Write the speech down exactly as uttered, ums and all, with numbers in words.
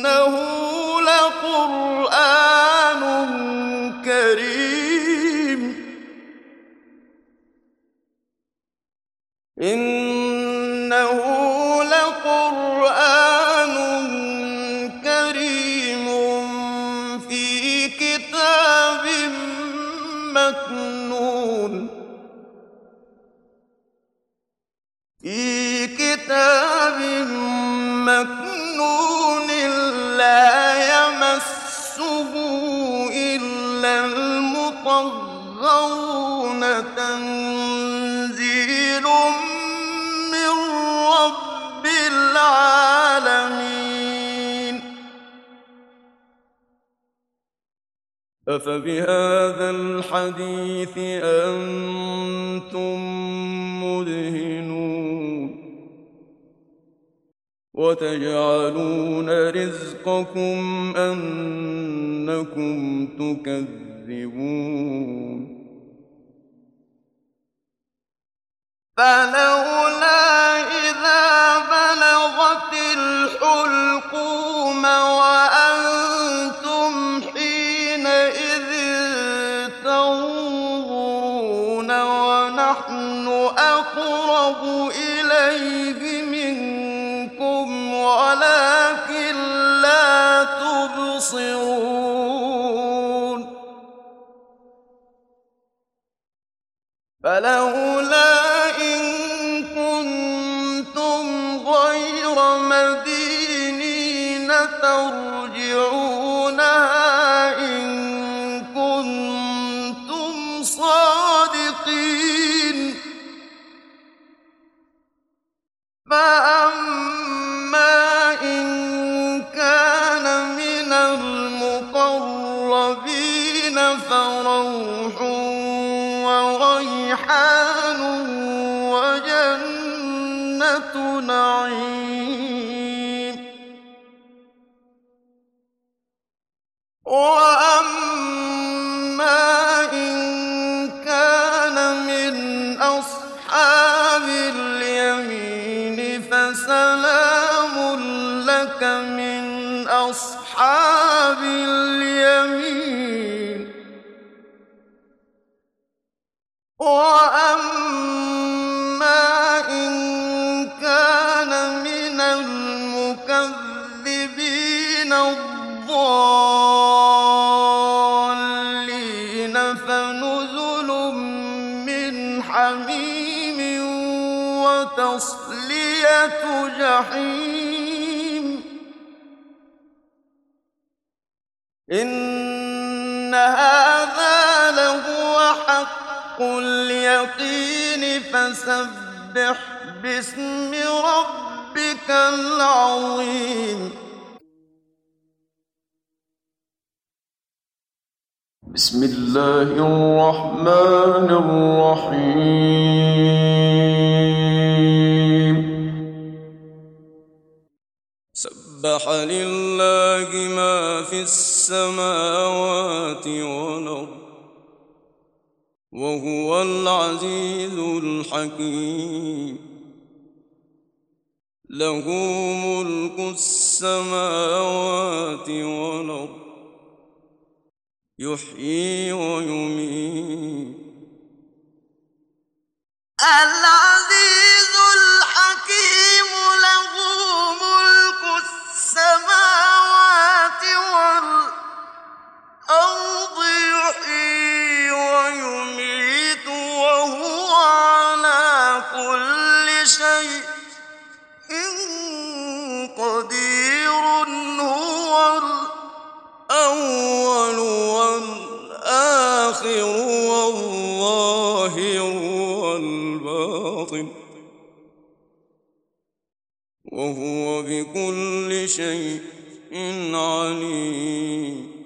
لقرآن كريم إنه لقرآن كريم في كتاب مكنون في كتاب مكنون لا يمسه إلا المطهرون تنزيل من رب العالمين أفبهذا الحديث أنتم مدهنون وتجعلون رزقكم أنكم تكذبون فلولا إذا بلغت الحلقوم وأنتم حينئذ تنظرون ونحن أقرب إليه منكم ولكن لا تبصرون فلولا إن كنتم غير مدينين ترجعونها إن كنتم صادقين فأما إن كان من المقربين فروح وريحان وجنة نعيم وأما إن كان من أصحاب اليمين فسلام لك من أصحاب اليمين وأما إن كان من المكذبين الضالين فنزل من حميم وتصلية جحيم إن هذا لهو حق اليقين فسبح باسم ربك العظيم بسم الله الرحمن الرحيم سبح لله ما في السماوات والأرض وهو العزيز الحكيم له ملك السماوات والأرض يحيي ويميت العزيز الحكيم له ملك السماوات والأرض يحيي ويميت وهو على كل شيء قدير هو الأول والآخر والظاهر والباطن وهو بكل شيء عليم